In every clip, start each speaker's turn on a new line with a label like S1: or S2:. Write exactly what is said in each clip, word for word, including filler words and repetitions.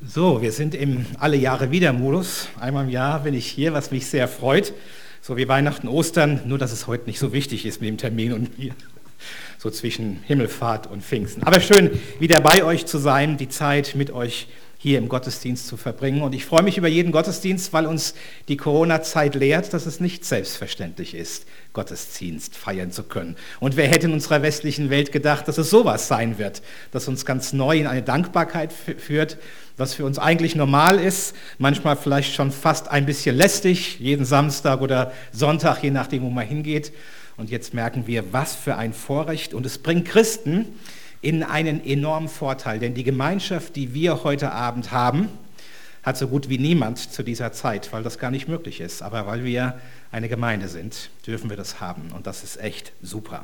S1: So, wir sind im Alle-Jahre-Wieder-Modus. Einmal im Jahr bin ich hier, was mich sehr freut. So wie Weihnachten, Ostern, nur dass es heute nicht so wichtig ist mit dem Termin und mir. So zwischen Himmelfahrt und Pfingsten. Aber schön, wieder bei euch zu sein, die Zeit mit euch hier im Gottesdienst zu verbringen. Und ich freue mich über jeden Gottesdienst, weil uns die Corona-Zeit lehrt, dass es nicht selbstverständlich ist, Gottesdienst feiern zu können. Und wer hätte in unserer westlichen Welt gedacht, dass es sowas sein wird, das uns ganz neu in eine Dankbarkeit führt, was für uns eigentlich normal ist, manchmal vielleicht schon fast ein bisschen lästig, jeden Samstag oder Sonntag, je nachdem, wo man hingeht. Und jetzt merken wir, was für ein Vorrecht. Und es bringt Christen in einen enormen Vorteil, denn die Gemeinschaft, die wir heute Abend haben, hat so gut wie niemand zu dieser Zeit, weil das gar nicht möglich ist. Aber weil wir eine Gemeinde sind, dürfen wir das haben und das ist echt super.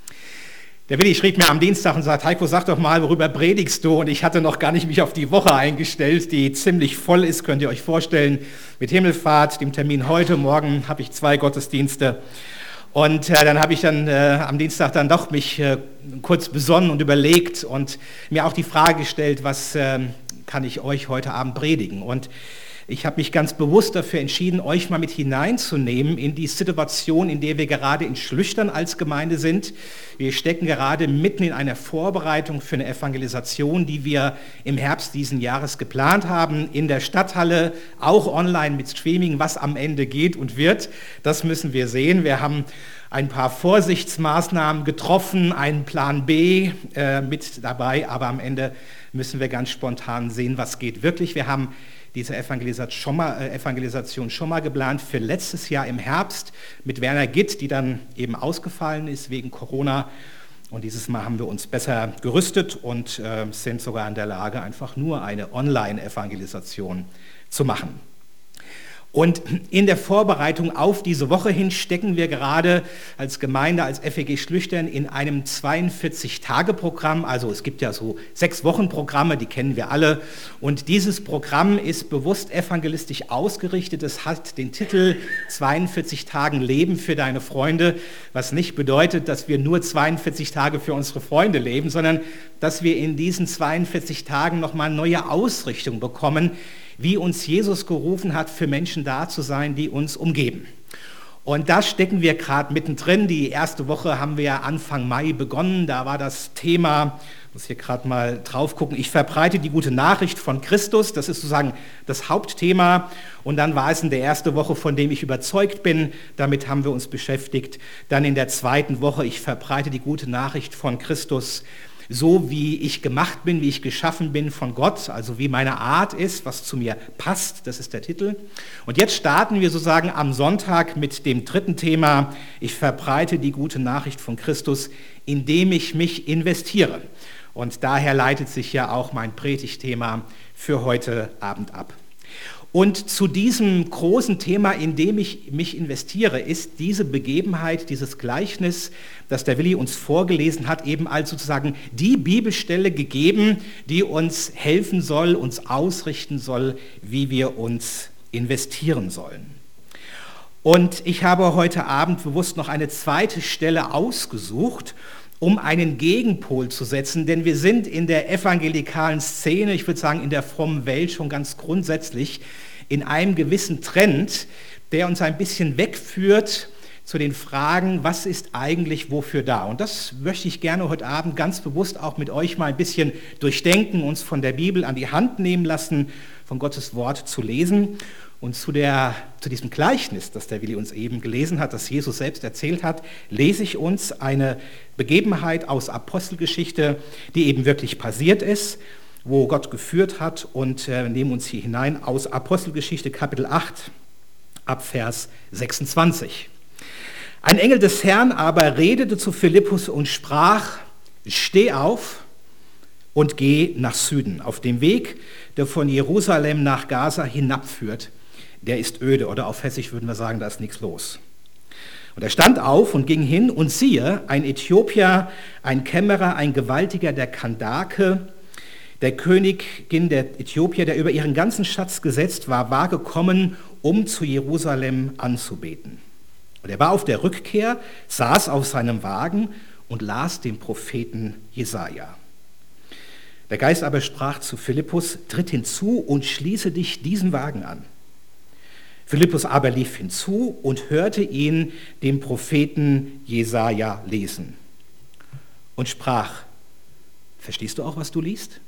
S1: Der Willi schrieb mir am Dienstag und sagt, Heiko, sag doch mal, worüber predigst du? Und ich hatte noch gar nicht mich auf die Woche eingestellt, die ziemlich voll ist, könnt ihr euch vorstellen, mit Himmelfahrt, dem Termin heute, morgen habe ich zwei Gottesdienste. Und äh, dann habe ich dann äh, am Dienstag dann doch mich äh, kurz besonnen und überlegt und mir auch die Frage gestellt, was äh, kann ich euch heute Abend predigen? Und ich habe mich ganz bewusst dafür entschieden, euch mal mit hineinzunehmen in die Situation, in der wir gerade in Schlüchtern als Gemeinde sind. Wir stecken gerade mitten in einer Vorbereitung für eine Evangelisation, die wir im Herbst diesen Jahres geplant haben, in der Stadthalle, auch online mit Streaming, was am Ende geht und wird. Das müssen wir sehen. Wir haben ein paar Vorsichtsmaßnahmen getroffen, einen Plan B äh, mit dabei, aber am Ende müssen wir ganz spontan sehen, was geht wirklich. Wir haben diese Evangelisation schon, mal, äh, Evangelisation schon mal geplant für letztes Jahr im Herbst mit Werner Gitt, die dann eben ausgefallen ist wegen Corona. Und dieses Mal haben wir uns besser gerüstet und äh, sind sogar in der Lage, einfach nur eine Online-Evangelisation zu machen. Und in der Vorbereitung auf diese Woche hin stecken wir gerade als Gemeinde, als F E G Schlüchtern in einem zweiundvierzig-Tage-Programm. Also es gibt ja so sechs Wochen-Programme, die kennen wir alle. Und dieses Programm ist bewusst evangelistisch ausgerichtet. Es hat den Titel zweiundvierzig Tagen Leben für deine Freunde, was nicht bedeutet, dass wir nur zweiundvierzig Tage für unsere Freunde leben, sondern dass wir in diesen zweiundvierzig Tagen nochmal neue Ausrichtung bekommen, wie uns Jesus gerufen hat, für Menschen da zu sein, die uns umgeben. Und da stecken wir gerade mittendrin. Die erste Woche haben wir ja Anfang Mai begonnen. Da war das Thema, ich muss hier gerade mal drauf gucken, ich verbreite die gute Nachricht von Christus. Das ist sozusagen das Hauptthema. Und dann war es in der ersten Woche, von dem ich überzeugt bin. Damit haben wir uns beschäftigt. Dann in der zweiten Woche, ich verbreite die gute Nachricht von Christus, so wie ich gemacht bin, wie ich geschaffen bin von Gott, also wie meine Art ist, was zu mir passt, das ist der Titel. Und jetzt starten wir sozusagen am Sonntag mit dem dritten Thema, ich verbreite die gute Nachricht von Christus, indem ich mich investiere. Und daher leitet sich ja auch mein Predigtthema für heute Abend ab. Und zu diesem großen Thema, in dem ich mich investiere, ist diese Begebenheit, dieses Gleichnis, das der Willi uns vorgelesen hat, eben als sozusagen die Bibelstelle gegeben, die uns helfen soll, uns ausrichten soll, wie wir uns investieren sollen. Und ich habe heute Abend bewusst noch eine zweite Stelle ausgesucht, um einen Gegenpol zu setzen, denn wir sind in der evangelikalen Szene, ich würde sagen in der frommen Welt schon ganz grundsätzlich, in einem gewissen Trend, der uns ein bisschen wegführt zu den Fragen, was ist eigentlich wofür da? Und das möchte ich gerne heute Abend ganz bewusst auch mit euch mal ein bisschen durchdenken, uns von der Bibel an die Hand nehmen lassen, von Gottes Wort zu lesen. Und zu, der, zu diesem Gleichnis, das der Willi uns eben gelesen hat, das Jesus selbst erzählt hat, lese ich uns eine Begebenheit aus Apostelgeschichte, die eben wirklich passiert ist, wo Gott geführt hat, und äh, nehmen uns hier hinein aus Apostelgeschichte Kapitel acht, ab Vers sechsundzwanzig. Ein Engel des Herrn aber redete zu Philippus und sprach, steh auf und geh nach Süden, auf dem Weg, der von Jerusalem nach Gaza hinabführt. Der ist öde, oder auf Hessisch würden wir sagen, da ist nichts los. Und er stand auf und ging hin, und siehe, ein Äthiopier, ein Kämmerer, ein Gewaltiger der Kandake, der Königin der Äthiopier, der über ihren ganzen Schatz gesetzt war, war gekommen, um zu Jerusalem anzubeten. Und er war auf der Rückkehr, saß auf seinem Wagen und las den Propheten Jesaja. Der Geist aber sprach zu Philippus, tritt hinzu und schließe dich diesen Wagen an. Philippus aber lief hinzu und hörte ihn dem Propheten Jesaja lesen und sprach, verstehst du auch, was du liest?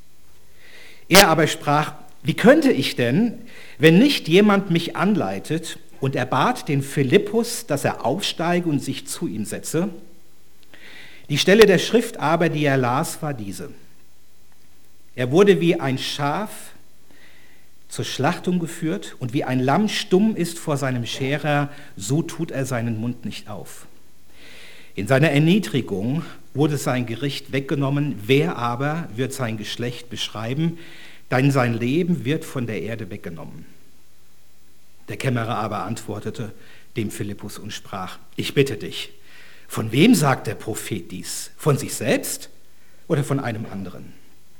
S1: Er aber sprach, wie könnte ich denn, wenn nicht jemand mich anleitet? Und er bat den Philippus, dass er aufsteige und sich zu ihm setze. Die Stelle der Schrift aber, die er las, war diese. Er wurde wie ein Schaf zur Schlachtung geführt und wie ein Lamm stumm ist vor seinem Scherer, so tut er seinen Mund nicht auf. In seiner Erniedrigung wurde sein Gericht weggenommen, wer aber wird sein Geschlecht beschreiben, denn sein Leben wird von der Erde weggenommen. Der Kämmerer aber antwortete dem Philippus und sprach, ich bitte dich, von wem sagt der Prophet dies? Von sich selbst oder von einem anderen?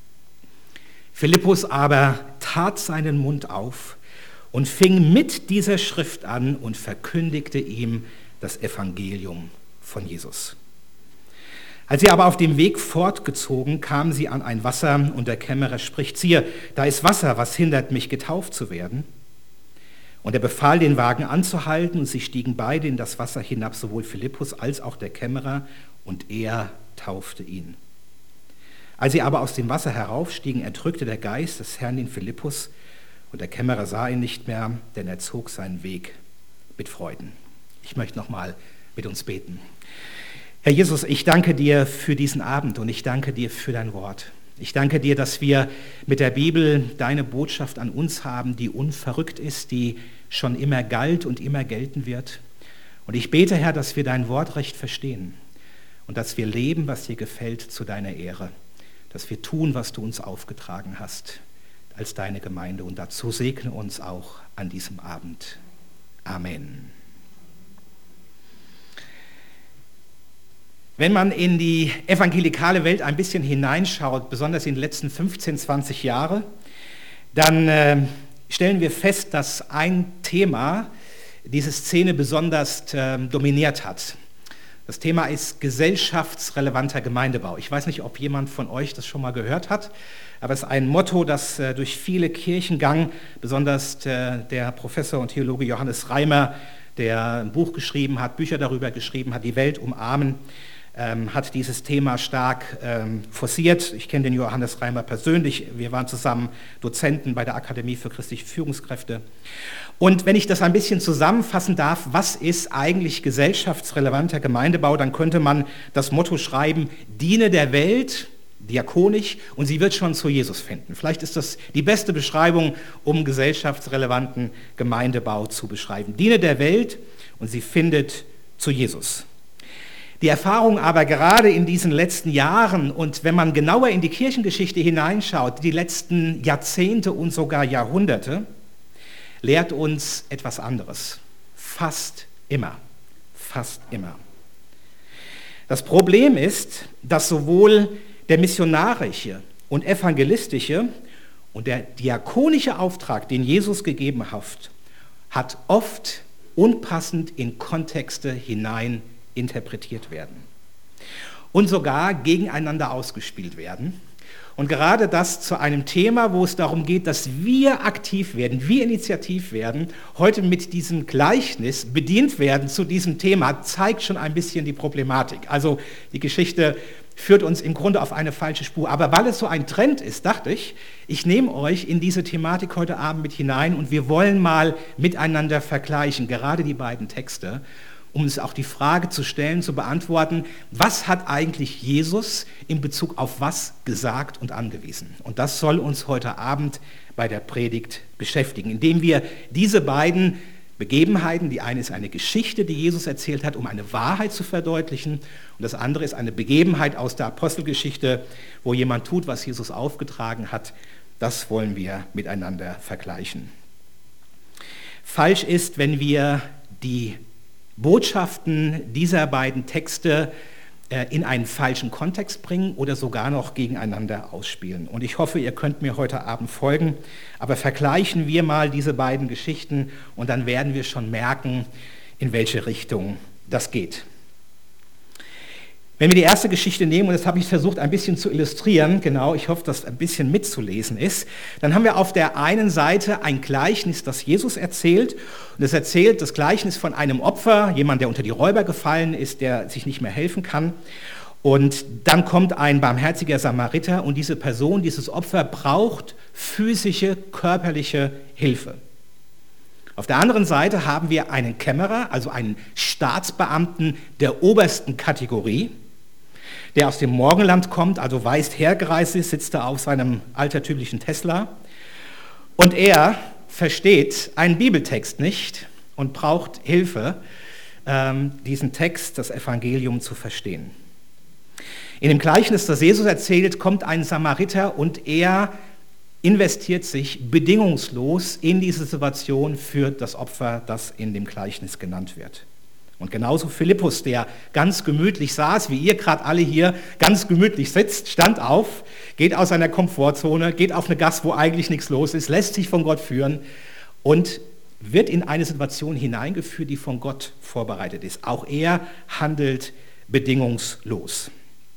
S1: Philippus aber tat seinen Mund auf und fing mit dieser Schrift an und verkündigte ihm das Evangelium von Jesus. Als sie aber auf dem Weg fortgezogen, kamen sie an ein Wasser und der Kämmerer spricht, siehe, da ist Wasser, was hindert mich, getauft zu werden? Und er befahl, den Wagen anzuhalten, und sie stiegen beide in das Wasser hinab, sowohl Philippus als auch der Kämmerer, und er taufte ihn. Als sie aber aus dem Wasser heraufstiegen, erdrückte der Geist des Herrn den Philippus, und der Kämmerer sah ihn nicht mehr, denn er zog seinen Weg mit Freuden. Ich möchte nochmal mit uns beten. Herr Jesus, ich danke dir für diesen Abend und ich danke dir für dein Wort. Ich danke dir, dass wir mit der Bibel deine Botschaft an uns haben, die unverrückt ist, die schon immer galt und immer gelten wird. Und ich bete, Herr, dass wir dein Wort recht verstehen und dass wir leben, was dir gefällt, zu deiner Ehre. Dass wir tun, was du uns aufgetragen hast als deine Gemeinde. Und dazu segne uns auch an diesem Abend. Amen. Wenn man in die evangelikale Welt ein bisschen hineinschaut, besonders in den letzten fünfzehn, zwanzig Jahre, dann äh, stellen wir fest, dass ein Thema diese Szene besonders äh, dominiert hat. Das Thema ist gesellschaftsrelevanter Gemeindebau. Ich weiß nicht, ob jemand von euch das schon mal gehört hat, aber es ist ein Motto, das äh, durch viele Kirchen gang, besonders äh, der Professor und Theologe Johannes Reimer, der ein Buch geschrieben hat, Bücher darüber geschrieben hat, die Welt umarmen, ähm, hat dieses Thema stark ähm, forciert. Ich kenne den Johannes Reimer persönlich. Wir waren zusammen Dozenten bei der Akademie für christliche Führungskräfte. Und wenn ich das ein bisschen zusammenfassen darf, was ist eigentlich gesellschaftsrelevanter Gemeindebau, dann könnte man das Motto schreiben, diene der Welt, diakonisch, und sie wird schon zu Jesus finden. Vielleicht ist das die beste Beschreibung, um gesellschaftsrelevanten Gemeindebau zu beschreiben. Diene der Welt und sie findet zu Jesus. Die Erfahrung aber gerade in diesen letzten Jahren und wenn man genauer in die Kirchengeschichte hineinschaut, die letzten Jahrzehnte und sogar Jahrhunderte, lehrt uns etwas anderes. Fast immer. Fast immer. Das Problem ist, dass sowohl der missionarische und evangelistische und der diakonische Auftrag, den Jesus gegeben hat, hat oft unpassend in Kontexte hinein interpretiert werden und sogar gegeneinander ausgespielt werden. Und gerade das zu einem Thema, wo es darum geht, dass wir aktiv werden, wir initiativ werden, heute mit diesem Gleichnis bedient werden zu diesem Thema, zeigt schon ein bisschen die Problematik. Also die Geschichte führt uns im Grunde auf eine falsche Spur. Aber weil es so ein Trend ist, dachte ich, ich nehme euch in diese Thematik heute Abend mit hinein und wir wollen mal miteinander vergleichen, gerade die beiden Texte, um uns auch die Frage zu stellen, zu beantworten, was hat eigentlich Jesus in Bezug auf was gesagt und angewiesen? Und das soll uns heute Abend bei der Predigt beschäftigen, indem wir diese beiden Begebenheiten, die eine ist eine Geschichte, die Jesus erzählt hat, um eine Wahrheit zu verdeutlichen, und das andere ist eine Begebenheit aus der Apostelgeschichte, wo jemand tut, was Jesus aufgetragen hat. Das wollen wir miteinander vergleichen. Falsch ist, wenn wir die Botschaften dieser beiden Texte in einen falschen Kontext bringen oder sogar noch gegeneinander ausspielen. Und ich hoffe, ihr könnt mir heute Abend folgen, aber vergleichen wir mal diese beiden Geschichten und dann werden wir schon merken, in welche Richtung das geht. Wenn wir die erste Geschichte nehmen, und das habe ich versucht ein bisschen zu illustrieren, genau, ich hoffe, dass ein bisschen mitzulesen ist, dann haben wir auf der einen Seite ein Gleichnis, das Jesus erzählt. Und es erzählt das Gleichnis von einem Opfer, jemand, der unter die Räuber gefallen ist, der sich nicht mehr helfen kann. Und dann kommt ein barmherziger Samariter und diese Person, dieses Opfer braucht physische, körperliche Hilfe. Auf der anderen Seite haben wir einen Kämmerer, also einen Staatsbeamten der obersten Kategorie, der aus dem Morgenland kommt, also weit hergereist ist, sitzt da auf seinem altertümlichen Tesla. Und er versteht einen Bibeltext nicht und braucht Hilfe, ähm, diesen Text, das Evangelium zu verstehen. In dem Gleichnis, das Jesus erzählt, kommt ein Samariter und er investiert sich bedingungslos in diese Situation für das Opfer, das in dem Gleichnis genannt wird. Und genauso Philippus, der ganz gemütlich saß, wie ihr gerade alle hier ganz gemütlich sitzt, stand auf, geht aus seiner Komfortzone, geht auf eine Gasse, wo eigentlich nichts los ist, lässt sich von Gott führen und wird in eine Situation hineingeführt, die von Gott vorbereitet ist. Auch er handelt bedingungslos.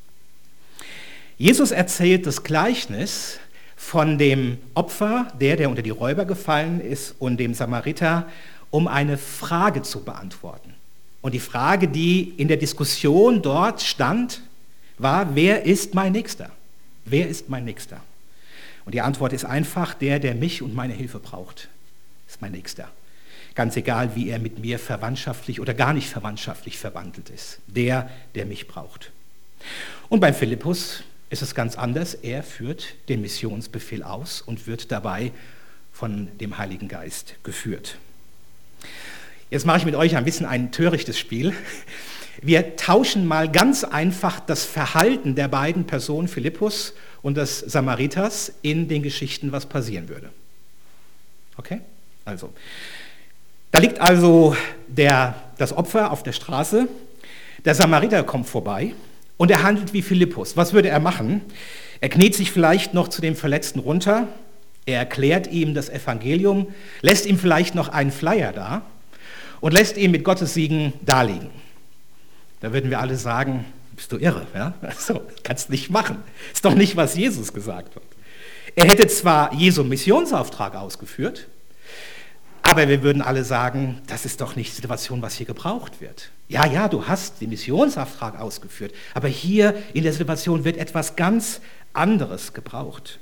S1: Jesus erzählt das Gleichnis von dem Opfer, der, der unter die Räuber gefallen ist, und dem Samariter, um eine Frage zu beantworten. Und die Frage, die in der Diskussion dort stand, war: Wer ist mein Nächster? Wer ist mein Nächster? Und die Antwort ist einfach: Der, der mich und meine Hilfe braucht, ist mein Nächster. Ganz egal, wie er mit mir verwandtschaftlich oder gar nicht verwandtschaftlich verwandelt ist. Der, der mich braucht. Und beim Philippus ist es ganz anders. Er führt den Missionsbefehl aus und wird dabei von dem Heiligen Geist geführt. Jetzt mache ich mit euch ein bisschen ein törichtes Spiel. Wir tauschen mal ganz einfach das Verhalten der beiden Personen, Philippus und des Samariters, in den Geschichten, was passieren würde. Okay? Also, da liegt also der, das Opfer auf der Straße, der Samariter kommt vorbei und er handelt wie Philippus. Was würde er machen? Er kniet sich vielleicht noch zu dem Verletzten runter, er erklärt ihm das Evangelium, lässt ihm vielleicht noch einen Flyer da und lässt ihn mit Gottes Segen daliegen. Da würden wir alle sagen: Bist du irre? Ja? Also, kannst nicht machen. Ist doch nicht, was Jesus gesagt hat. Er hätte zwar Jesu Missionsauftrag ausgeführt, aber wir würden alle sagen: Das ist doch nicht die Situation, was hier gebraucht wird. Ja, ja, du hast den Missionsauftrag ausgeführt, aber hier in der Situation wird etwas ganz anderes gebraucht.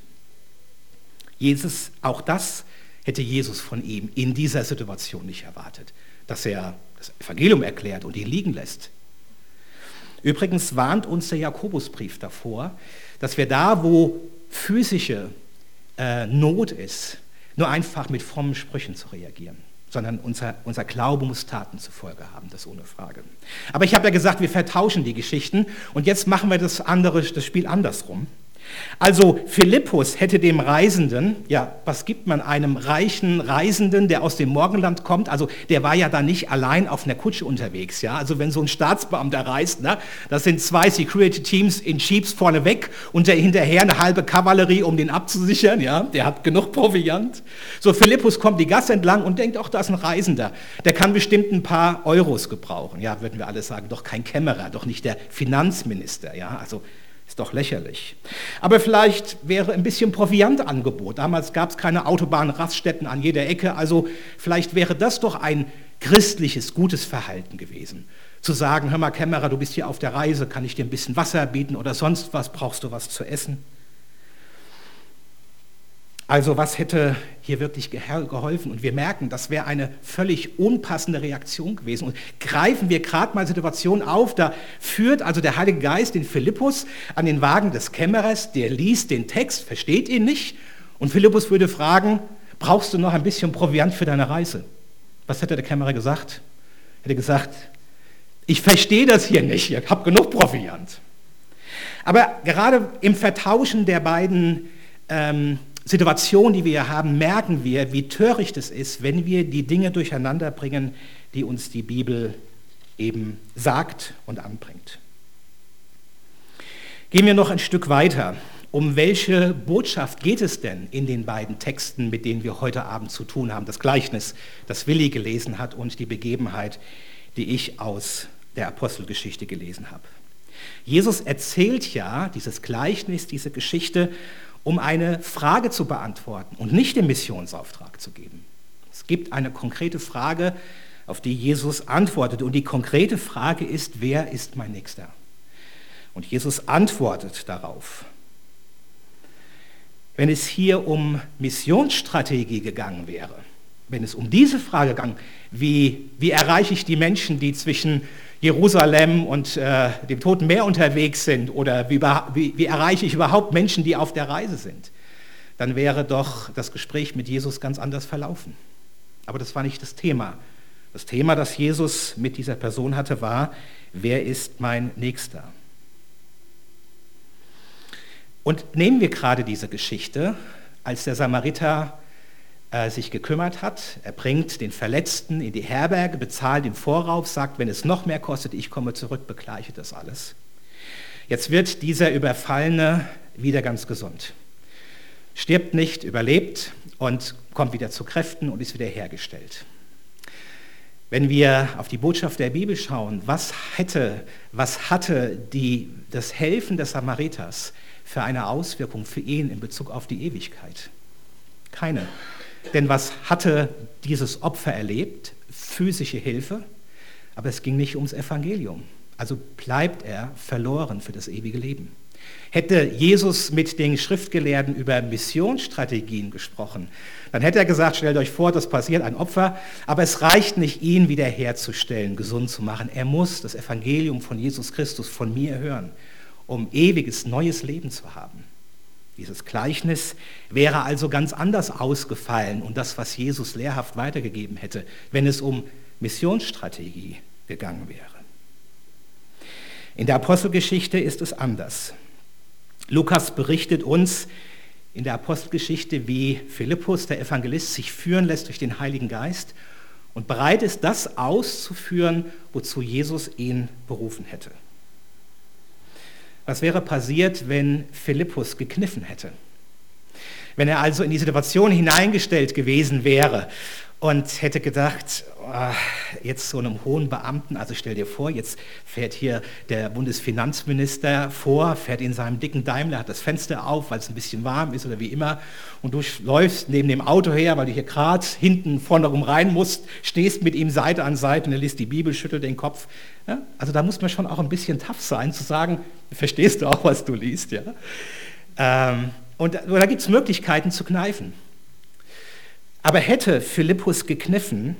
S1: Jesus, auch das hätte Jesus von ihm in dieser Situation nicht erwartet, dass er das Evangelium erklärt und ihn liegen lässt. Übrigens warnt uns der Jakobusbrief davor, dass wir da, wo physische äh, Not ist, nur einfach mit frommen Sprüchen zu reagieren, sondern unser, unser Glaube muss Taten zur Folge haben, das ohne Frage. Aber ich habe ja gesagt, wir vertauschen die Geschichten und jetzt machen wir das andere, das Spiel andersrum. Also Philippus hätte dem Reisenden, ja, was gibt man einem reichen Reisenden, der aus dem Morgenland kommt? Also der war ja da nicht allein auf einer Kutsche unterwegs, ja. Also wenn so ein Staatsbeamter reist, ne, das sind zwei Security-Teams in Jeeps vorneweg und der hinterher eine halbe Kavallerie, um den abzusichern, ja. Der hat genug Proviant. So, Philippus kommt die Gasse entlang und denkt: Ach, da ist ein Reisender, der kann bestimmt ein paar Euros gebrauchen. Ja, würden wir alle sagen, doch kein Kämmerer, doch nicht der Finanzminister, ja. Also ist doch lächerlich. Aber vielleicht wäre ein bisschen Proviantangebot. Damals gab es keine Autobahnraststätten an jeder Ecke, also vielleicht wäre das doch ein christliches, gutes Verhalten gewesen. Zu sagen: Hör mal, Kämmerer, du bist hier auf der Reise, kann ich dir ein bisschen Wasser bieten oder sonst was, brauchst du was zu essen? Also was hätte hier wirklich geholfen? Und wir merken, das wäre eine völlig unpassende Reaktion gewesen. Und greifen wir gerade mal Situationen auf, da führt also der Heilige Geist den Philippus an den Wagen des Kämmerers, der liest den Text, versteht ihn nicht. Und Philippus würde fragen: Brauchst du noch ein bisschen Proviant für deine Reise? Was hätte der Kämmerer gesagt? Er hätte gesagt: Ich verstehe das hier nicht, ich habe genug Proviant. Aber gerade im Vertauschen der beiden ähm, Situation, die wir hier haben, merken wir, wie töricht es ist, wenn wir die Dinge durcheinander bringen, die uns die Bibel eben sagt und anbringt. Gehen wir noch ein Stück weiter. Um welche Botschaft geht es denn in den beiden Texten, mit denen wir heute Abend zu tun haben? Das Gleichnis, das Willi gelesen hat, und die Begebenheit, die ich aus der Apostelgeschichte gelesen habe. Jesus erzählt ja dieses Gleichnis, diese Geschichte, um eine Frage zu beantworten und nicht den Missionsauftrag zu geben. Es gibt eine konkrete Frage, auf die Jesus antwortet. Und die konkrete Frage ist, wer ist mein Nächster? Und Jesus antwortet darauf. Wenn es hier um Missionsstrategie gegangen wäre, wenn es um diese Frage ging, wie, wie erreiche ich die Menschen, die zwischen Jerusalem und äh, dem Toten Meer unterwegs sind, oder wie, wie, wie erreiche ich überhaupt Menschen, die auf der Reise sind, dann wäre doch das Gespräch mit Jesus ganz anders verlaufen. Aber das war nicht das Thema. Das Thema, das Jesus mit dieser Person hatte, war, wer ist mein Nächster? Und nehmen wir gerade diese Geschichte, als der Samariter äh, sich gekümmert hat. Er bringt den Verletzten in die Herberge, bezahlt im Voraus, sagt, wenn es noch mehr kostet, ich komme zurück, begleiche das alles. Jetzt wird dieser Überfallene wieder ganz gesund. Stirbt nicht, überlebt und kommt wieder zu Kräften und ist wieder hergestellt. Wenn wir auf die Botschaft der Bibel schauen, was hätte, was hatte die, das Helfen des Samariters für eine Auswirkung für ihn in Bezug auf die Ewigkeit? Keine. Denn was hatte dieses Opfer erlebt? Physische Hilfe, aber es ging nicht ums Evangelium. Also bleibt er verloren für das ewige Leben. Hätte Jesus mit den Schriftgelehrten über Missionsstrategien gesprochen, dann hätte er gesagt, stellt euch vor, das passiert ein Opfer, aber es reicht nicht, ihn wiederherzustellen, gesund zu machen. Er muss das Evangelium von Jesus Christus von mir hören, um ewiges, neues Leben zu haben. Dieses Gleichnis wäre also ganz anders ausgefallen und das, was Jesus lehrhaft weitergegeben hätte, wenn es um Missionsstrategie gegangen wäre. In der Apostelgeschichte ist es anders. Lukas berichtet uns in der Apostelgeschichte, wie Philippus, der Evangelist, sich führen lässt durch den Heiligen Geist und bereit ist, das auszuführen, wozu Jesus ihn berufen hätte. Was wäre passiert, wenn Philippus gekniffen hätte? Wenn er also in die Situation hineingestellt gewesen wäre und hätte gedacht, oh, jetzt so einem hohen Beamten, also stell dir vor, jetzt fährt hier der Bundesfinanzminister vor, fährt in seinem dicken Daimler, hat das Fenster auf, weil es ein bisschen warm ist oder wie immer, und du läufst neben dem Auto her, weil du hier gerade hinten vorne rum rein musst, stehst mit ihm Seite an Seite und er liest die Bibel, schüttelt den Kopf. Ja? Also da muss man schon auch ein bisschen tough sein, zu sagen, verstehst du auch, was du liest? Ja? Ähm, und da gibt es Möglichkeiten zu kneifen. Aber hätte Philippus gekniffen,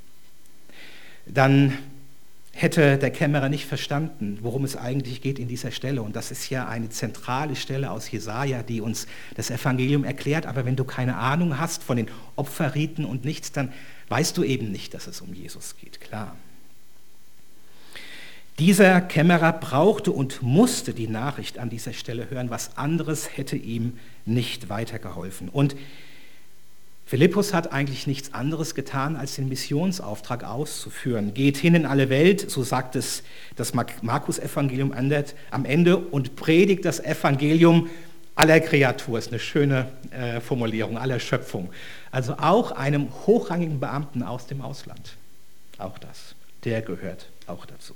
S1: dann hätte der Kämmerer nicht verstanden, worum es eigentlich geht in dieser Stelle. Und das ist ja eine zentrale Stelle aus Jesaja, die uns das Evangelium erklärt. Aber wenn du keine Ahnung hast von den Opferriten und nichts, dann weißt du eben nicht, dass es um Jesus geht, klar. Dieser Kämmerer brauchte und musste die Nachricht an dieser Stelle hören. Was anderes hätte ihm nicht weitergeholfen. Und Philippus hat eigentlich nichts anderes getan, als den Missionsauftrag auszuführen. Geht hin in alle Welt, so sagt es das Markus-Evangelium am Ende, und predigt das Evangelium aller Kreatur. Das ist eine schöne äh, Formulierung, aller Schöpfung. Also auch einem hochrangigen Beamten aus dem Ausland. Auch das, der gehört auch dazu.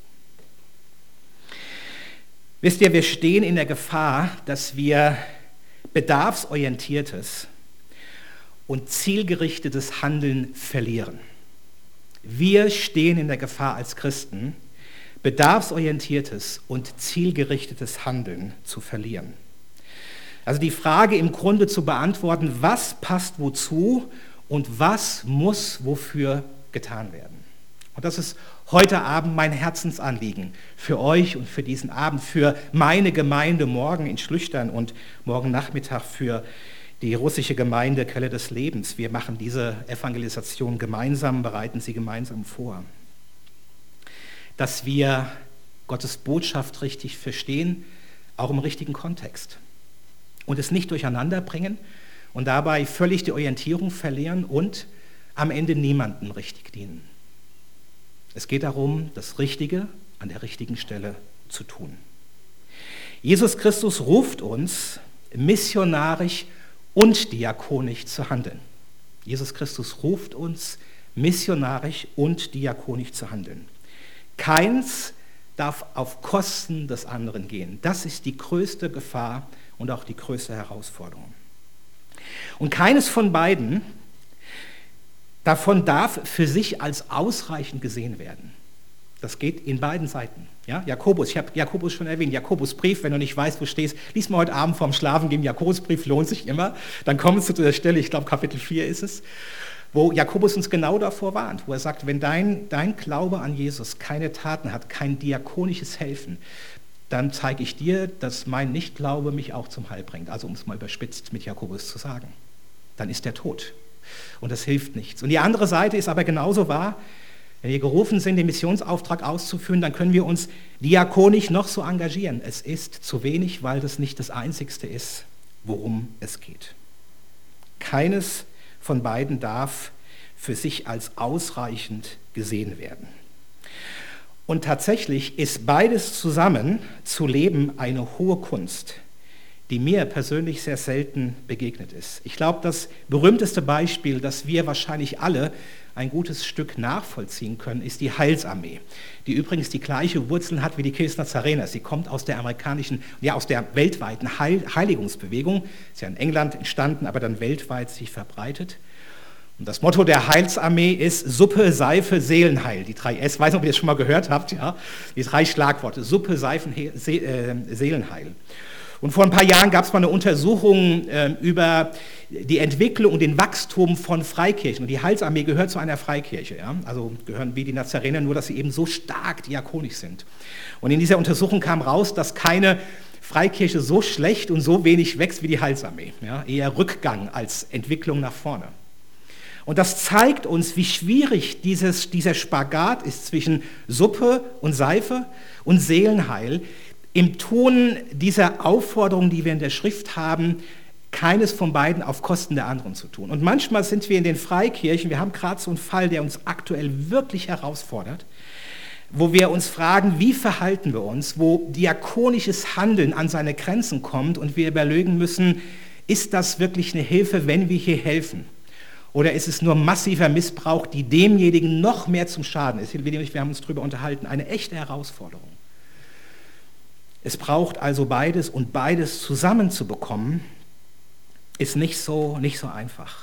S1: Wisst ihr, wir stehen in der Gefahr, dass wir bedarfsorientiertes und zielgerichtetes Handeln verlieren. Wir stehen in der Gefahr als Christen, bedarfsorientiertes und zielgerichtetes Handeln zu verlieren. Also die Frage im Grunde zu beantworten, was passt wozu und was muss wofür getan werden. Und das ist heute Abend mein Herzensanliegen für euch und für diesen Abend, für meine Gemeinde morgen in Schlüchtern und morgen Nachmittag für die russische Gemeinde Quelle des Lebens. Wir machen diese Evangelisation gemeinsam, bereiten sie gemeinsam vor. Dass wir Gottes Botschaft richtig verstehen, auch im richtigen Kontext. Und es nicht durcheinander bringen und dabei völlig die Orientierung verlieren und am Ende niemandem richtig dienen. Es geht darum, das Richtige an der richtigen Stelle zu tun. Jesus Christus ruft uns missionarisch und diakonisch zu handeln. Jesus Christus ruft uns missionarisch und diakonisch zu handeln. Keins darf auf Kosten des anderen gehen. Das ist die größte Gefahr und auch die größte Herausforderung. Und keines von beiden davon darf für sich als ausreichend gesehen werden. Das geht in beiden Seiten. Ja? Jakobus, ich habe Jakobus schon erwähnt, Jakobusbrief, wenn du nicht weißt, wo du stehst, lies mal heute Abend vorm Schlafengehen, Jakobusbrief lohnt sich immer. Dann kommst du zu der Stelle, ich glaube Kapitel vier ist es, wo Jakobus uns genau davor warnt, wo er sagt, wenn dein, dein Glaube an Jesus keine Taten hat, kein diakonisches Helfen, dann zeige ich dir, dass mein Nichtglaube mich auch zum Heil bringt. Also um es mal überspitzt mit Jakobus zu sagen. Dann ist er tot. Und das hilft nichts. Und die andere Seite ist aber genauso wahr. Wenn wir gerufen sind, den Missionsauftrag auszuführen, dann können wir uns diakonisch noch so engagieren. Es ist zu wenig, weil das nicht das Einzigste ist, worum es geht. Keines von beiden darf für sich als ausreichend gesehen werden. Und tatsächlich ist beides zusammen zu leben eine hohe Kunst, die mir persönlich sehr selten begegnet ist. Ich glaube, das berühmteste Beispiel, das wir wahrscheinlich alle ein gutes Stück nachvollziehen können, ist die Heilsarmee, die übrigens die gleiche Wurzeln hat wie die Kirche Nazarener. Sie kommt aus der amerikanischen, ja aus der weltweiten Heil- Heiligungsbewegung, ist ja in England entstanden, aber dann weltweit sich verbreitet. Und das Motto der Heilsarmee ist Suppe, Seife, Seelenheil. Die drei S, ich weiß nicht, ob ihr das schon mal gehört habt, ja, die drei Schlagworte, Suppe, Seifen, See, äh, Seelenheil. Und vor ein paar Jahren gab es mal eine Untersuchung äh, über die Entwicklung und den Wachstum von Freikirchen. Und die Heilsarmee gehört zu einer Freikirche, ja? Also gehören wie die Nazarener, nur dass sie eben so stark diakonisch sind. Und in dieser Untersuchung kam raus, dass keine Freikirche so schlecht und so wenig wächst wie die Heilsarmee. Ja? Eher Rückgang als Entwicklung nach vorne. Und das zeigt uns, wie schwierig dieses, dieser Spagat ist zwischen Suppe und Seife und Seelenheil, im Ton dieser Aufforderung, die wir in der Schrift haben, keines von beiden auf Kosten der anderen zu tun. Und manchmal sind wir in den Freikirchen, wir haben gerade so einen Fall, der uns aktuell wirklich herausfordert, wo wir uns fragen, wie verhalten wir uns, wo diakonisches Handeln an seine Grenzen kommt und wir überlegen müssen, ist das wirklich eine Hilfe, wenn wir hier helfen? Oder ist es nur massiver Missbrauch, die demjenigen noch mehr zum Schaden ist? Wir haben uns darüber unterhalten, eine echte Herausforderung. Es braucht also beides und beides zusammenzubekommen, ist nicht so, nicht so einfach.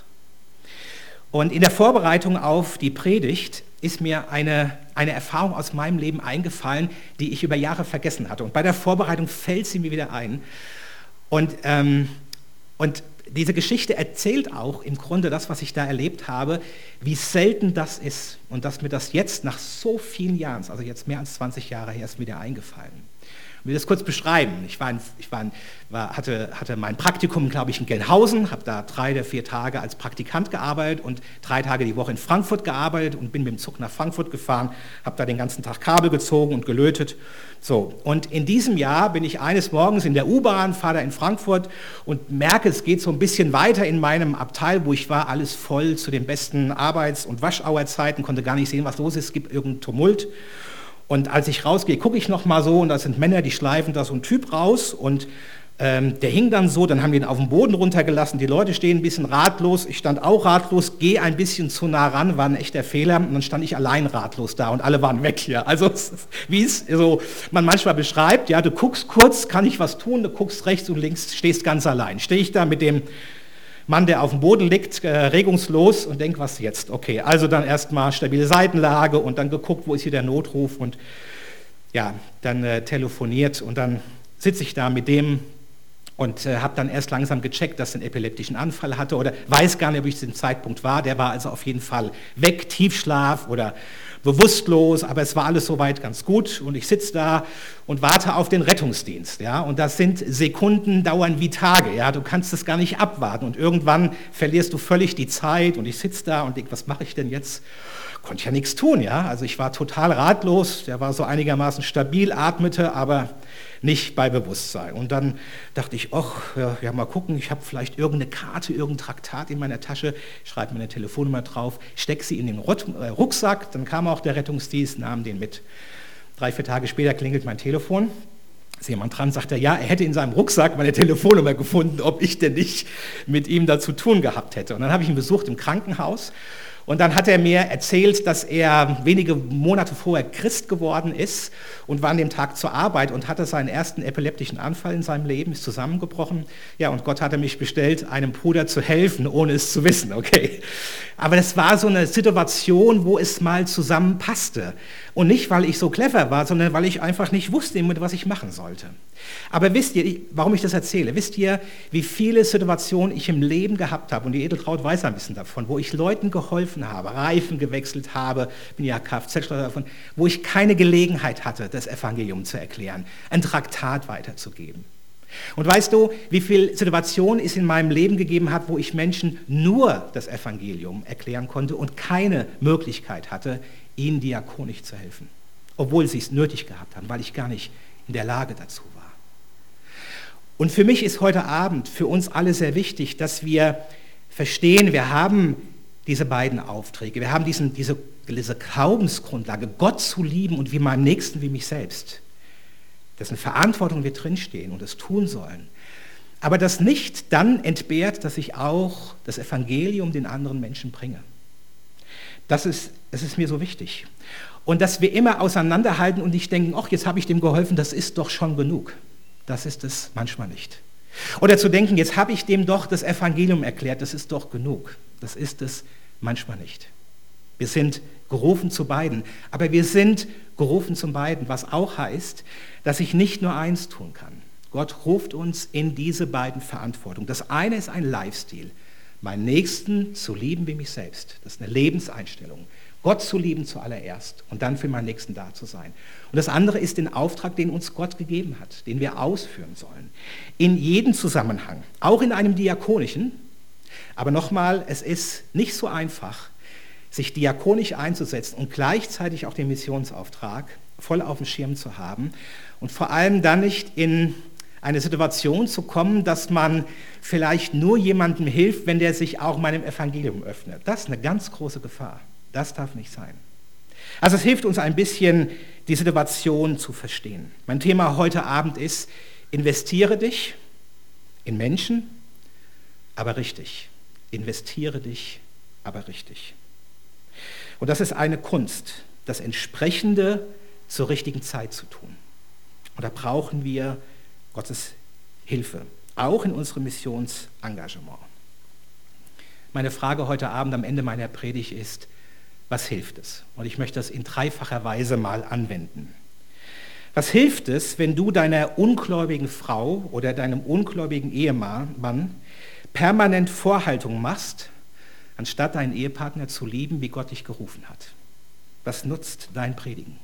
S1: Und in der Vorbereitung auf die Predigt ist mir eine, eine Erfahrung aus meinem Leben eingefallen, die ich über Jahre vergessen hatte. Und bei der Vorbereitung fällt sie mir wieder ein. Und, ähm, und diese Geschichte erzählt auch im Grunde das, was ich da erlebt habe, wie selten das ist. Und dass mir das jetzt nach so vielen Jahren, also jetzt mehr als zwanzig Jahre her, ist mir wieder eingefallen. Ich will das kurz beschreiben. Ich, war in, ich war in, war, hatte, hatte mein Praktikum, glaube ich, in Gelnhausen, habe da drei oder vier Tage als Praktikant gearbeitet und drei Tage die Woche in Frankfurt gearbeitet und bin mit dem Zug nach Frankfurt gefahren, habe da den ganzen Tag Kabel gezogen und gelötet. So, und in diesem Jahr bin ich eines Morgens in der U-Bahn, fahre da in Frankfurt und merke, es geht so ein bisschen weiter in meinem Abteil, wo ich war, alles voll zu den besten Arbeits- und Waschauerzeiten, konnte gar nicht sehen, was los ist, es gibt irgendeinen Tumult. Und als ich rausgehe, gucke ich noch mal so und da sind Männer, die schleifen da so einen Typ raus und ähm, der hing dann so, dann haben die ihn auf den Boden runtergelassen, die Leute stehen ein bisschen ratlos, ich stand auch ratlos, gehe ein bisschen zu nah ran, war ein echter Fehler und dann stand ich allein ratlos da und alle waren weg hier. Also wie es so man manchmal beschreibt, ja, du guckst kurz, kann ich was tun, du guckst rechts und links, stehst ganz allein. Stehe ich da mit dem Mann, der auf dem Boden liegt, äh, regungslos und denkt, was jetzt? Okay, also dann erstmal stabile Seitenlage und dann geguckt, wo ist hier der Notruf und ja, dann äh, telefoniert und dann sitze ich da mit dem und äh, habe dann erst langsam gecheckt, dass er einen epileptischen Anfall hatte oder weiß gar nicht, ob ich zu dem Zeitpunkt war. Der war also auf jeden Fall weg, Tiefschlaf oder bewusstlos, aber es war alles soweit ganz gut und ich sitze da und warte auf den Rettungsdienst, ja, und das sind Sekunden, dauern wie Tage, ja, du kannst es gar nicht abwarten und irgendwann verlierst du völlig die Zeit und ich sitze da und denke, was mache ich denn jetzt? Konnte ich ja nichts tun, ja, also ich war total ratlos, der war so einigermaßen stabil, atmete, aber nicht bei Bewusstsein. Und dann dachte ich, ach, ja, ja mal gucken, ich habe vielleicht irgendeine Karte, irgendein Traktat in meiner Tasche, schreibe meine Telefonnummer drauf, stecke sie in den Rucksack, dann kam auch der Rettungsdienst, nahm den mit. Drei, vier Tage später klingelt mein Telefon, ist jemand dran, sagt er, ja, er hätte in seinem Rucksack meine Telefonnummer gefunden, ob ich denn nicht mit ihm da zu tun gehabt hätte. Und dann habe ich ihn besucht im Krankenhaus Und dann hat er mir erzählt, dass er wenige Monate vorher Christ geworden ist und war an dem Tag zur Arbeit und hatte seinen ersten epileptischen Anfall in seinem Leben, ist zusammengebrochen. Ja, und Gott hatte mich bestellt, einem Bruder zu helfen, ohne es zu wissen, okay. Aber das war so eine Situation, wo es mal zusammenpasste. Und nicht, weil ich so clever war, sondern weil ich einfach nicht wusste, was ich machen sollte. Aber wisst ihr, warum ich das erzähle? Wisst ihr, wie viele Situationen ich im Leben gehabt habe, und die Edeltraut weiß ein bisschen davon, wo ich Leuten geholfen habe, Reifen gewechselt habe, bin ja Kfz-Schlosser davon, wo ich keine Gelegenheit hatte, das Evangelium zu erklären, ein Traktat weiterzugeben. Und weißt du, wie viele Situationen es in meinem Leben gegeben hat, wo ich Menschen nur das Evangelium erklären konnte und keine Möglichkeit hatte, ihnen diakonisch zu helfen, obwohl sie es nötig gehabt haben, weil ich gar nicht in der Lage dazu war. Und für mich ist heute Abend für uns alle sehr wichtig, dass wir verstehen, wir haben diese beiden Aufträge, wir haben diesen, diese, diese Glaubensgrundlage, Gott zu lieben und wie meinem Nächsten, wie mich selbst. Das ist eine Verantwortung, wir drinstehen und es tun sollen. Aber das nicht dann entbehrt, dass ich auch das Evangelium den anderen Menschen bringe. Das ist, das ist mir so wichtig. Und dass wir immer auseinanderhalten und nicht denken, ach, jetzt habe ich dem geholfen, das ist doch schon genug. Das ist es manchmal nicht. Oder zu denken, jetzt habe ich dem doch das Evangelium erklärt, das ist doch genug. Das ist es manchmal nicht. Wir sind gerufen zu beiden, aber wir sind gerufen zum beiden, was auch heißt, dass ich nicht nur eins tun kann. Gott ruft uns in diese beiden Verantwortungen. Das eine ist ein Lifestyle, meinen Nächsten zu lieben wie mich selbst. Das ist eine Lebenseinstellung. Gott zu lieben zuallererst und dann für meinen Nächsten da zu sein. Und das andere ist den Auftrag, den uns Gott gegeben hat, den wir ausführen sollen. In jedem Zusammenhang, auch in einem diakonischen. Aber nochmal, es ist nicht so einfach, sich diakonisch einzusetzen und gleichzeitig auch den Missionsauftrag voll auf dem Schirm zu haben und vor allem dann nicht in eine Situation zu kommen, dass man vielleicht nur jemandem hilft, wenn der sich auch meinem Evangelium öffnet. Das ist eine ganz große Gefahr. Das darf nicht sein. Also es hilft uns ein bisschen, die Situation zu verstehen. Mein Thema heute Abend ist, investiere dich in Menschen, aber richtig. Investiere dich, aber richtig. Und das ist eine Kunst, das Entsprechende zur richtigen Zeit zu tun. Und da brauchen wir Gottes Hilfe, auch in unserem Missionsengagement. Meine Frage heute Abend am Ende meiner Predigt ist, was hilft es? Und ich möchte das in dreifacher Weise mal anwenden. Was hilft es, wenn du deiner ungläubigen Frau oder deinem ungläubigen Ehemann permanent Vorhaltungen machst, anstatt deinen Ehepartner zu lieben, wie Gott dich gerufen hat? Was nutzt dein Predigen?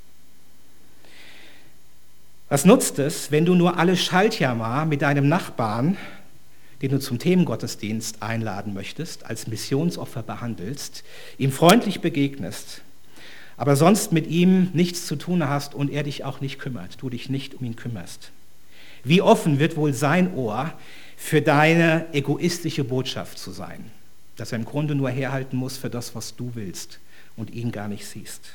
S1: Was nutzt es, wenn du nur alle Schaltjahr mit deinem Nachbarn, den du zum Themengottesdienst einladen möchtest, als Missionsopfer behandelst, ihm freundlich begegnest, aber sonst mit ihm nichts zu tun hast und er dich auch nicht kümmert, du dich nicht um ihn kümmerst? Wie offen wird wohl sein Ohr für deine egoistische Botschaft zu sein, dass er im Grunde nur herhalten muss für das, was du willst und ihn gar nicht siehst?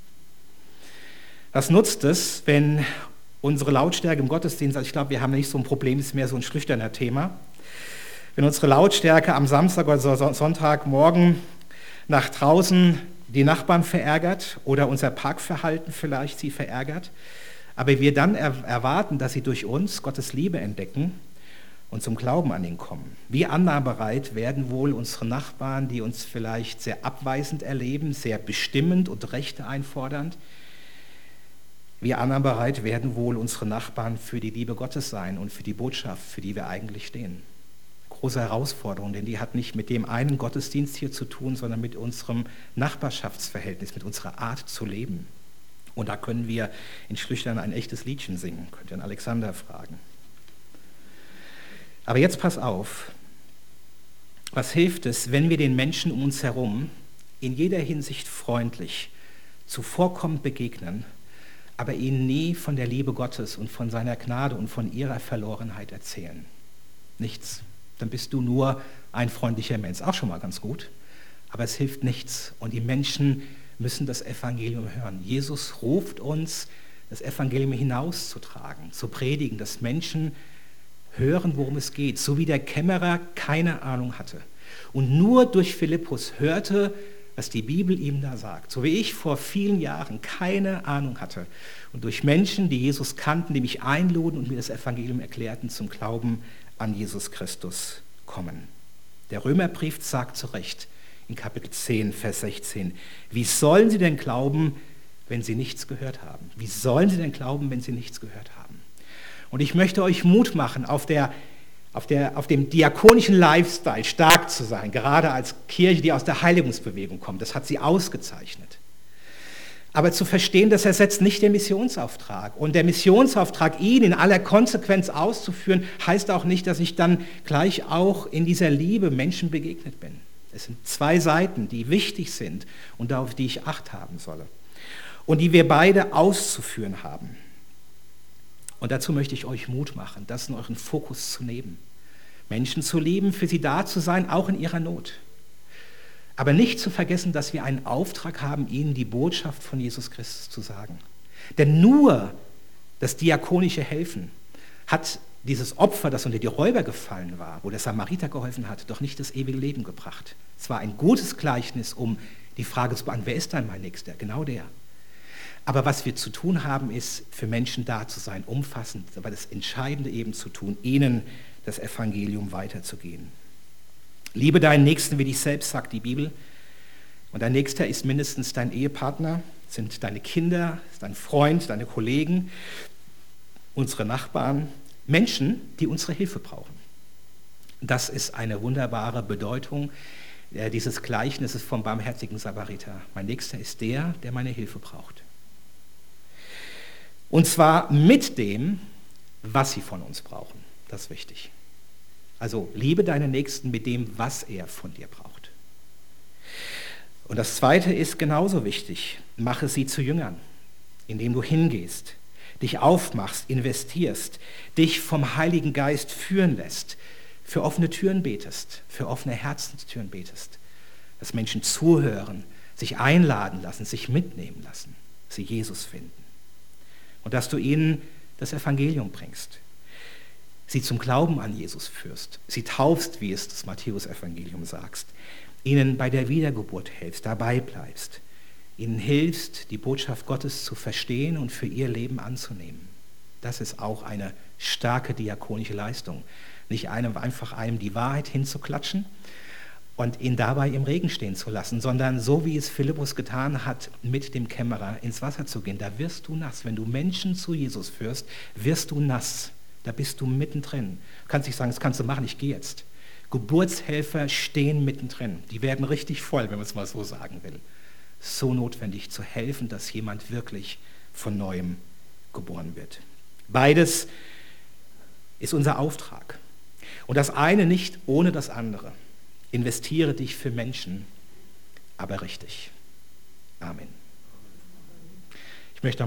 S1: Was nutzt es, wenn unsere Lautstärke im Gottesdienst, also ich glaube, wir haben nicht so ein Problem, es ist mehr so ein schlüchterner Thema, wenn unsere Lautstärke am Samstag oder Sonntagmorgen nach draußen die Nachbarn verärgert oder unser Parkverhalten vielleicht sie verärgert, aber wir dann erwarten, dass sie durch uns Gottes Liebe entdecken und zum Glauben an ihn kommen. Wie annahmebereit werden wohl unsere Nachbarn, die uns vielleicht sehr abweisend erleben, sehr bestimmend und Rechte einfordernd, wie annahmebereit werden wohl unsere Nachbarn für die Liebe Gottes sein und für die Botschaft, für die wir eigentlich stehen? Große Herausforderung, denn die hat nicht mit dem einen Gottesdienst hier zu tun, sondern mit unserem Nachbarschaftsverhältnis, mit unserer Art zu leben. Und da können wir in Schlüchtern ein echtes Liedchen singen, könnt ihr den Alexander fragen. Aber jetzt pass auf, was hilft es, wenn wir den Menschen um uns herum in jeder Hinsicht freundlich, zuvorkommend begegnen, aber ihnen nie von der Liebe Gottes und von seiner Gnade und von ihrer Verlorenheit erzählen? Nichts. Dann bist du nur ein freundlicher Mensch. Auch schon mal ganz gut, aber es hilft nichts. Und die Menschen müssen das Evangelium hören. Jesus ruft uns, das Evangelium hinauszutragen, zu predigen, dass Menschen hören, worum es geht. So wie der Kämmerer keine Ahnung hatte und nur durch Philippus hörte, was die Bibel ihm da sagt. So wie ich vor vielen Jahren keine Ahnung hatte. Und durch Menschen, die Jesus kannten, die mich einluden und mir das Evangelium erklärten, zum Glauben an Jesus Christus kommen. Der Römerbrief sagt zu Recht in Kapitel zehn, Vers sechzehn, wie sollen sie denn glauben, wenn sie nichts gehört haben? Wie sollen sie denn glauben, wenn sie nichts gehört haben? Und ich möchte euch Mut machen, auf der Auf, der, auf dem diakonischen Lifestyle stark zu sein, gerade als Kirche, die aus der Heiligungsbewegung kommt. Das hat sie ausgezeichnet. Aber zu verstehen, das ersetzt nicht den Missionsauftrag. Und der Missionsauftrag, ihn in aller Konsequenz auszuführen, heißt auch nicht, dass ich dann gleich auch in dieser Liebe Menschen begegnet bin. Es sind zwei Seiten, die wichtig sind und auf die ich Acht haben solle. Und die wir beide auszuführen haben. Und dazu möchte ich euch Mut machen, das in euren Fokus zu nehmen. Menschen zu lieben, für sie da zu sein, auch in ihrer Not. Aber nicht zu vergessen, dass wir einen Auftrag haben, ihnen die Botschaft von Jesus Christus zu sagen. Denn nur das diakonische Helfen hat dieses Opfer, das unter die Räuber gefallen war, wo der Samariter geholfen hat, doch nicht das ewige Leben gebracht. Es war ein gutes Gleichnis, um die Frage zu beantworten, wer ist dann mein Nächster? Genau der. Aber was wir zu tun haben, ist, für Menschen da zu sein, umfassend, aber das Entscheidende eben zu tun, ihnen das Evangelium weiterzugehen. Liebe deinen Nächsten wie dich selbst, sagt die Bibel. Und dein Nächster ist mindestens dein Ehepartner, sind deine Kinder, dein Freund, deine Kollegen, unsere Nachbarn, Menschen, die unsere Hilfe brauchen. Das ist eine wunderbare Bedeutung dieses Gleichnisses vom barmherzigen Samariter. Mein Nächster ist der, der meine Hilfe braucht. Und zwar mit dem, was sie von uns brauchen. Das ist wichtig. Also liebe deinen Nächsten mit dem, was er von dir braucht. Und das Zweite ist genauso wichtig. Mache sie zu Jüngern, indem du hingehst, dich aufmachst, investierst, dich vom Heiligen Geist führen lässt, für offene Türen betest, für offene Herzenstüren betest, dass Menschen zuhören, sich einladen lassen, sich mitnehmen lassen, sie Jesus finden. Und dass du ihnen das Evangelium bringst, sie zum Glauben an Jesus führst, sie taufst, wie es das Matthäus-Evangelium sagt, ihnen bei der Wiedergeburt hilfst, dabei bleibst, ihnen hilfst, die Botschaft Gottes zu verstehen und für ihr Leben anzunehmen. Das ist auch eine starke diakonische Leistung. Nicht einem, einfach einem die Wahrheit hinzuklatschen und ihn dabei im Regen stehen zu lassen, sondern so wie es Philippus getan hat, mit dem Kämmerer ins Wasser zu gehen. Da wirst du nass. Wenn du Menschen zu Jesus führst, wirst du nass. Da bist du mittendrin. Du kannst nicht sagen, das kannst du machen, ich gehe jetzt. Geburtshelfer stehen mittendrin. Die werden richtig voll, wenn man es mal so sagen will. So notwendig zu helfen, dass jemand wirklich von Neuem geboren wird. Beides ist unser Auftrag. Und das eine nicht ohne das andere. Investiere dich für Menschen, aber richtig. Amen.